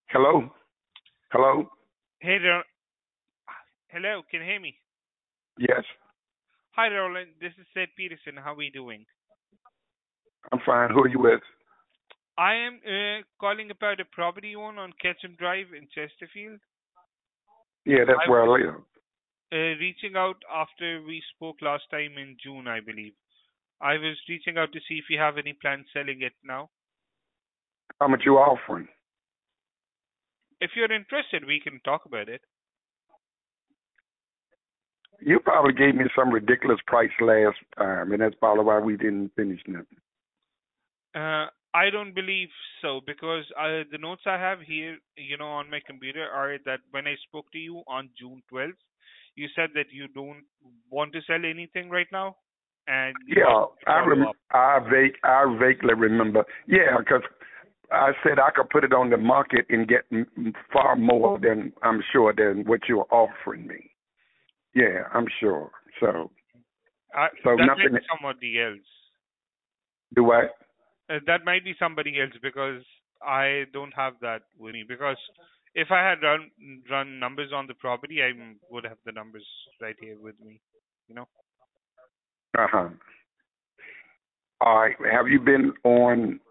Hello? Hello? Hey, hello, can you hear me? Yes, Hi, Roland. This is Seth Peterson. How are you doing? I'm fine. Who are you with? I am calling about a property you own on Ketchum Drive in Chesterfield. Yeah, that's I where was I live. reaching out after we spoke last time in June, I believe. I was reaching out to see if you have any plans selling it now. How much you offering? If you're interested, we can talk about it. You probably gave me some ridiculous price last time, and that's probably why we didn't finish nothing. I don't believe so because the notes I have here, on my computer are that when I spoke to you on June 12th, you said that you don't want to sell anything right now, and you asked Yeah, me to follow up. I vaguely remember. Yeah, because I said I could put it on the market and get far more than I'm sure than what you're offering me. Yeah, I'm sure. So That might nothing. be somebody else. Do I? That might be somebody else because I don't have that with me. Because if I had run numbers on the property, I would have the numbers right here with me. You know. Uh-huh. All right. Have you been on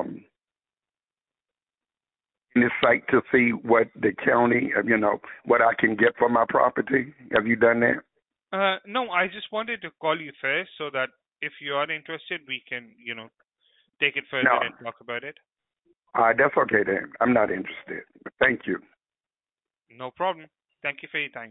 this site to see what the county, what I can get for my property? Have you done that? No, I just wanted to call you first so that if you are interested, we can, take it further No. and talk about it. All right, that's okay then. I'm not interested. Thank you. No problem. Thank you for your time.